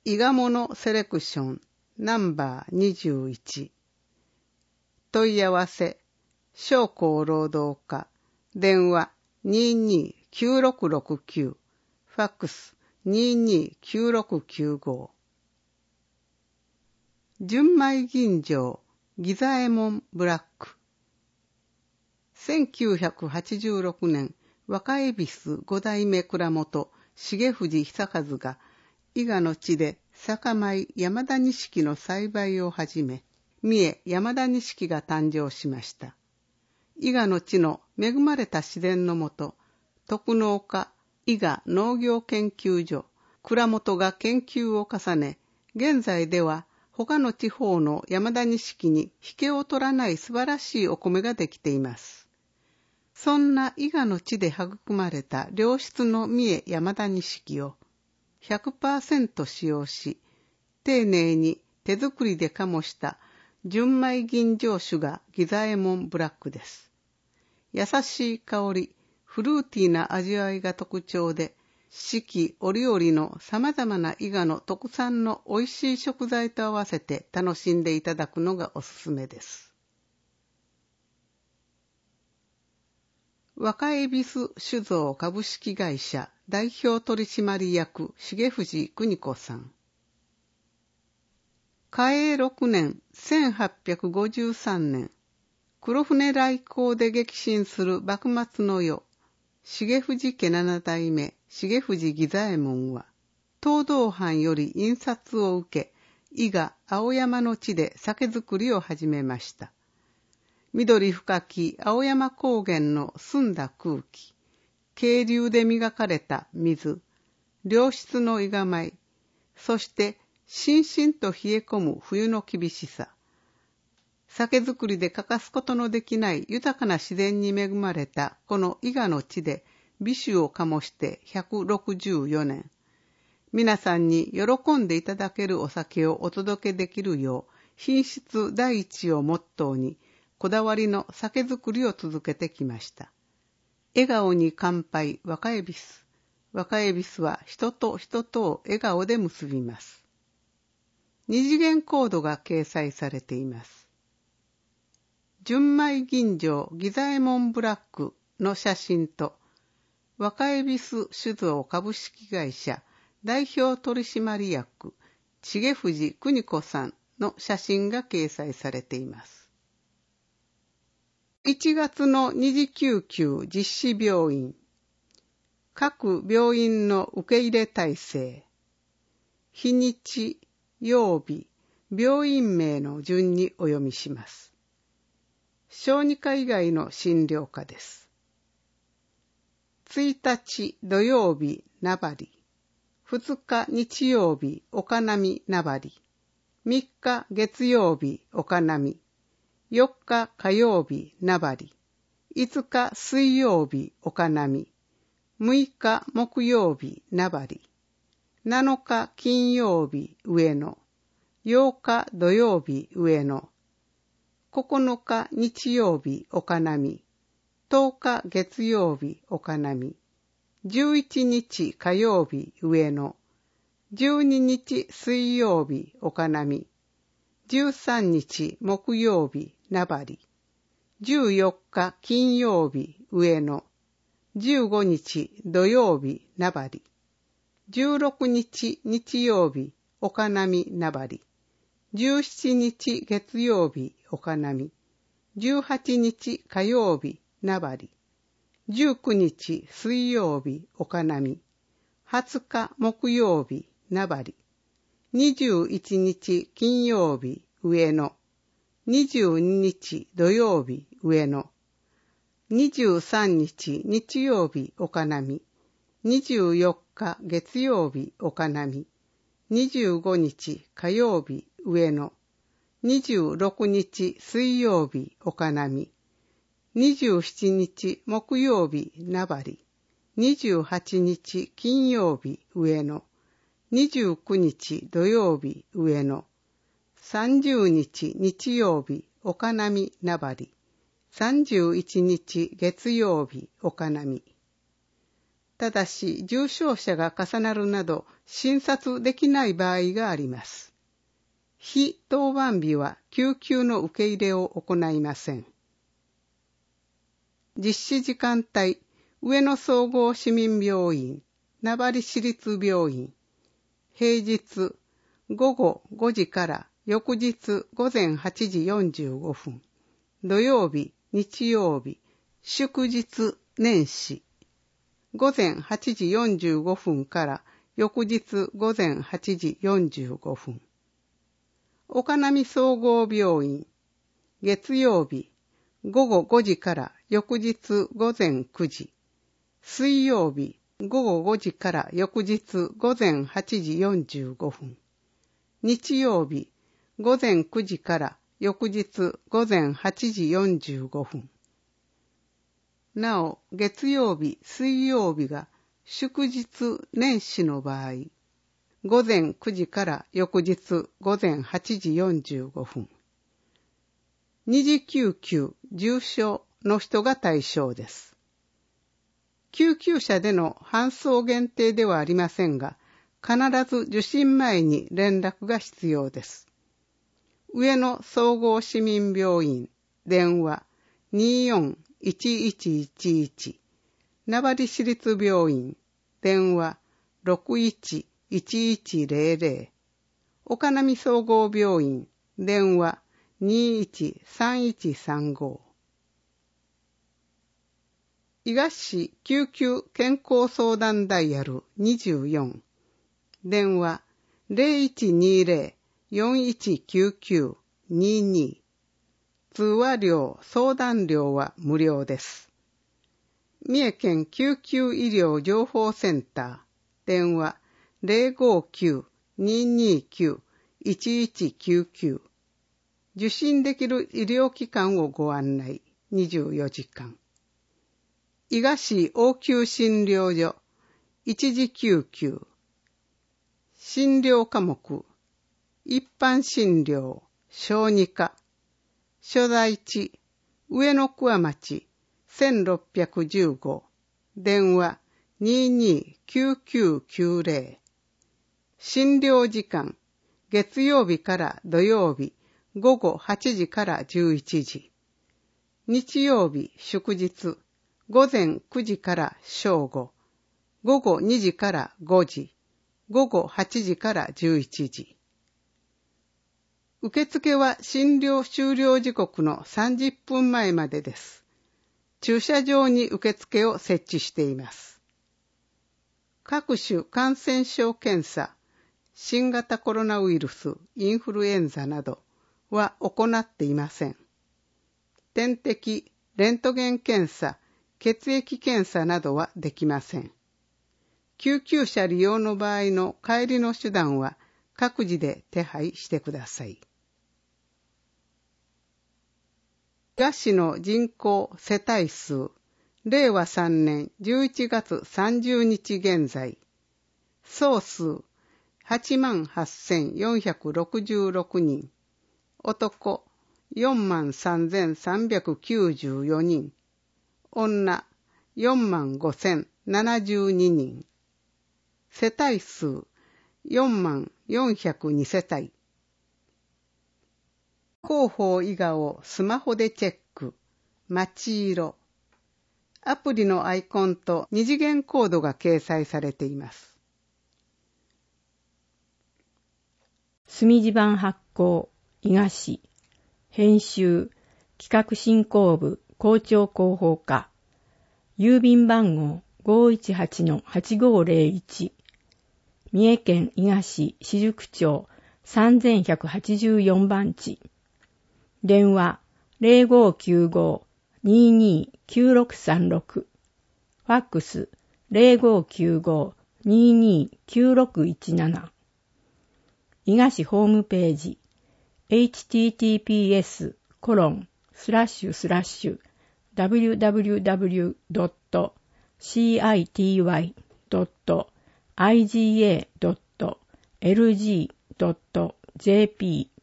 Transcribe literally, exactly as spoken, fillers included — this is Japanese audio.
伊賀物セレクションナンバーにじゅういち。問い合わせ商工労働課電話 にーにーきゅうろくろくきゅう ファックス にーにーきゅうろくきゅうご。純米吟醸ギザエモンブラック。せんきゅうひゃくはちじゅうろくねん、若恵比寿五代目蔵元重藤久和が伊賀の地で酒米山田錦の栽培を始め、三重山田錦が誕生しました。伊賀の地の恵まれた自然のもと、特農家伊賀農業研究所蔵元が研究を重ね、現在では他の地方の山田錦に引けを取らない素晴らしいお米ができています。そんな伊賀の地で育まれた良質の三重山田錦を ひゃくパーセント 使用し、丁寧に手作りで醸した純米吟醸酒がギザエモンブラックです。優しい香り、フルーティーな味わいが特徴で、四季折々の様々な伊賀の特産の美味しい食材と合わせて楽しんでいただくのがおすすめです。若恵比寿酒造株式会社代表取締役重藤邦子さん。嘉永ろくねんせんはっぴゃくごじゅうさんねん、黒船来航で激震する幕末の世、重藤家七代目重藤義左衛門は、東道藩より印刷を受け、伊賀青山の地で酒造りを始めました。緑深き青山高原の澄んだ空気、渓流で磨かれた水、良質の伊賀米、そしてしんしんと冷え込む冬の厳しさ。酒造りで欠かすことのできない豊かな自然に恵まれたこの伊賀の地で美酒を醸してひゃくろくじゅうよねん。皆さんに喜んでいただけるお酒をお届けできるよう、品質第一をモットーに、こだわりの酒造りを続けてきました。笑顔に乾杯若恵比寿。若恵比寿は人と人とを笑顔で結びます。二次元コードが掲載されています。純米吟醸ギザエモンブラックの写真と、若恵比寿酒造株式会社代表取締役重藤邦子さんの写真が掲載されています。いちがつの二次救急実施病院、各病院の受け入れ体制、日にち、曜日、病院名の順にお読みします。小児科以外の診療科です。いちにち土曜日、名張。ふつか日曜日、岡波名張。みっか月曜日、岡波。よっか火曜日、名張。いつか水曜日、岡波。むいか木曜日、名張。なのか金曜日、上野。ようか土曜日、上野。ここのか日曜日、岡波。とおか月曜日、岡波。じゅういちにち火曜日、上野。じゅうににち水曜日、岡波。じゅうさんにち木曜日、名張。じゅうよっか金曜日、上野。じゅうごにち土曜日、名張。じゅうろくにち日曜日、岡波名張。じゅうしちにち月曜日、岡波。じゅうはちにち火曜日、名張。じゅうくにち水曜日、岡波。はつか木曜日、名張。にじゅういちにち金曜日、上野。にじゅうににち土曜日、上野。にじゅうさんにち日曜日、岡波。にじゅうよっか月曜日、岡波。にじゅうごにち火曜日、上野。にじゅうろくにち水曜日、岡波。にじゅうしちにち木曜日、名張。にじゅうはちにち金曜日、上野。にじゅうくにち土曜日、上野。さんじゅうにち日曜日、岡波名張。さんじゅういちにち月曜日、岡波。 ただし重症者が重なるなど診察できない場合があります。非当番日は救急の受け入れを行いません。実施時間帯、上野総合市民病院、名張市立病院、平日午後ごじから翌日午前はちじよんじゅうごふん、土曜日、日曜日、祝日、年始、午前はちじよんじゅうごふんから翌日午前はちじよんじゅうごふん。岡波総合病院、月曜日、午後ごじから翌日午前くじ、水曜日、午後ごじから翌日午前はちじよんじゅうごふん、日曜日、午前くじから翌日午前はちじよんじゅうごふん。なお、月曜日、水曜日が祝日年始の場合、午前くじから翌日午前はちじよんじゅうごふん。二次救急、重症の人が対象です。救急車での搬送限定ではありませんが、必ず受診前に連絡が必要です。上野総合市民病院、電話にーよんいちいちいちいち、名張市立病院、電話ろくいちいちいちゼロゼロ、岡波総合病院、電話にーいちさんいちさんご。伊賀市救急健康相談ダイヤルにじゅうよん、電話ゼロいちにゼロ よんいちきゅうきゅう にーにー、通話料、相談料は無料です。三重県救急医療情報センター、電話ゼロごきゅう にーにーきゅう いちいちきゅうきゅう、受診できる医療機関をご案内、にじゅうよじかん。伊賀市応急診療所、一時救急、診療科目、一般診療、小児科、所在地、上野桑町、せんろっぴゃくじゅうご、電話にーにーきゅうきゅうきゅうゼロ、診療時間、月曜日から土曜日、午後はちじからじゅういちじ、日曜日、祝日、午前くじから正午、午後にじからごじ、午後はちじからじゅういちじ。受付は診療終了時刻のさんじゅっぷんまえまでです。駐車場に受付を設置しています。各種感染症検査、新型コロナウイルス、インフルエンザなどは行っていません。点滴、レントゲン検査、血液検査などはできません。救急車利用の場合の帰りの手段は各自で手配してください。伊賀市の人口世帯数、れいわさんねんじゅういちがつさんじゅうにち現在、総数はちまんはっせんよんひゃくろくじゅうろくにん、男よんまんさんぜんさんびゃくきゅうじゅうよにん、女よんまんごせんななじゅうににん、世帯数よんまんよんひゃくにせたい。広報伊賀をスマホでチェック、街色。アプリのアイコンと二次元コードが掲載されています。 墨地版発行、伊賀市。編集、企画振興部、校長広報課。郵便番号 ごーいちはちのはちごーぜろいち。三重県伊賀市四宿町さんぜんひゃくはちじゅうよんばん地。電話ゼロごきゅうご にーにーきゅうろくさんろく。ファックスゼロごきゅうご にーにーきゅうろくいちなな。伊賀市ホームページ エイチティーティーピーエスコロンスラッシュスラッシュダブリューダブリューダブリュードットシーアイティーワイドットアイジーエードットエルジードットジェーピー